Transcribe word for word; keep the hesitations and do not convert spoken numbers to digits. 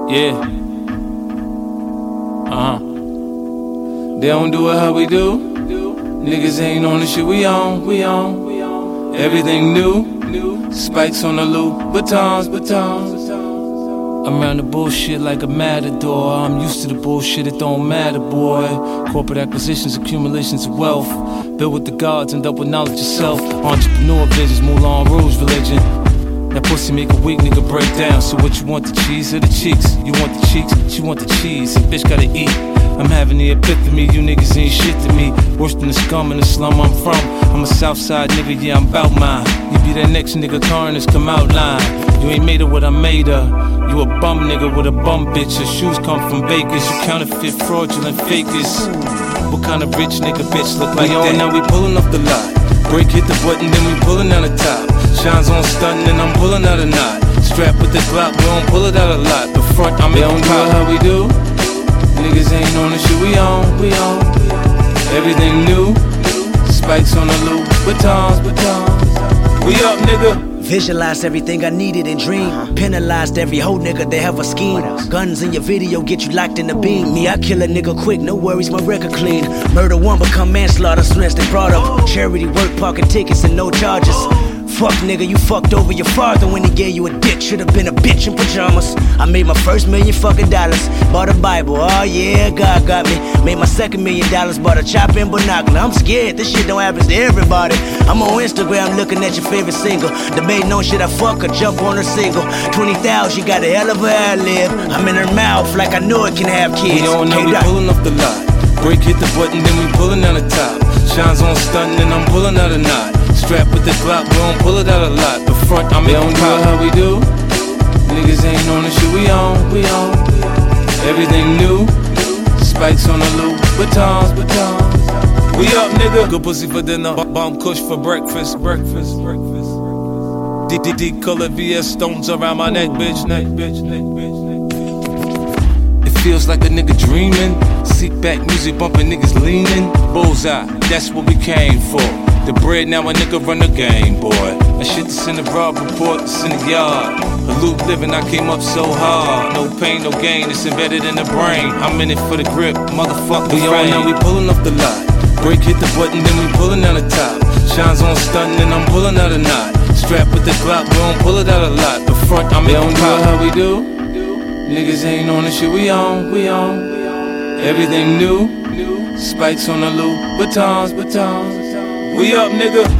Yeah. Uh-huh. They don't do it how we do. Niggas ain't on the shit we on, we on. Everything new. Spikes on the loop, batons, batons. I'm around the bullshit like a matador. I'm used to the bullshit, it don't matter, boy. Corporate acquisitions, accumulations of wealth. Built with the gods and up with knowledge yourself. Entrepreneur visions, Moulin Rouge religion. That pussy make a weak nigga break down. So what you want, the cheese or the cheeks? You want the cheeks, she want the cheese. And bitch gotta eat. I'm having the epiphany, you niggas ain't shit to me. Worse than the scum in the slum I'm from. I'm a Southside nigga, yeah, I'm bout mine. You be that next nigga, Carnage, come out line. You ain't made of what I made of. You a bum nigga with a bum bitch. Your shoes come from bakers. You counterfeit, fraudulent fakers. What kind of rich nigga bitch look like that? Now we pulling off the lot. Break hit the button, then we pulling out the top. Shines on stunting, and I'm pulling out a knot. Strap with the Glock, we don't pull it out a lot. The front, I'm in on pop. How we do? Niggas ain't on the shit we on, we on. Everything new. Spikes on the loop, batons, batons. We up, nigga. Visualized everything I needed and dreamed. uh-huh. Penalized every hoe nigga, they have a scheme. Guns in your video get you locked in the beam. Me, I kill a nigga quick, no worries, my record clean. Murder one become manslaughter, stress they brought up. Charity work, parking tickets and no charges. Fuck nigga, you fucked over your father when he gave you a dick. Should've been a bitch in pajamas. I made my first million fucking dollars. Bought a Bible, oh yeah, God got me. Made my second million dollars, bought a chopper and binocular. I'm scared, this shit don't happen to everybody. I'm on Instagram looking at your favorite single. Debating on shit I fuck or jump on her single. twenty thousand, she got a hell of a ad-lib. I'm in her mouth like I know it can have kids. We don't know, we pulling off the lot. Break hit the button, then we pulling out the top. Shines on stunting, and I'm pulling out a knot. Strap with the Glock, we don't pull it out a lot. The front, I'm in on pop. How we do? Niggas ain't on the shit we on, we on. Everything new. Spikes on the loop, batons, batons. We up, nigga. Good pussy for dinner, bomb kush for breakfast, breakfast, breakfast. D D D color V S stones around my neck, bitch, neck, bitch, neck, bitch, neck. It feels like a nigga dreaming. Seat back music bumping, niggas leaning. Bullseye, that's what we came for. The bread, now a nigga run the game, boy. That shit that's in the broad report, that's in the yard. A loop living, I came up so hard. No pain, no gain, it's embedded in the brain. I'm in it for the grip, motherfucker. We on now, we pulling off the lot. Break hit the button, then we pulling out the top. Shines on stunting, and I'm pulling out a knot. Strap with the Glock, we don't pull it out a lot. The front, I'm in on pop. How we do? Niggas ain't on the shit we on, we on. Everything new. Spikes on the loop, batons, batons. We up, nigga.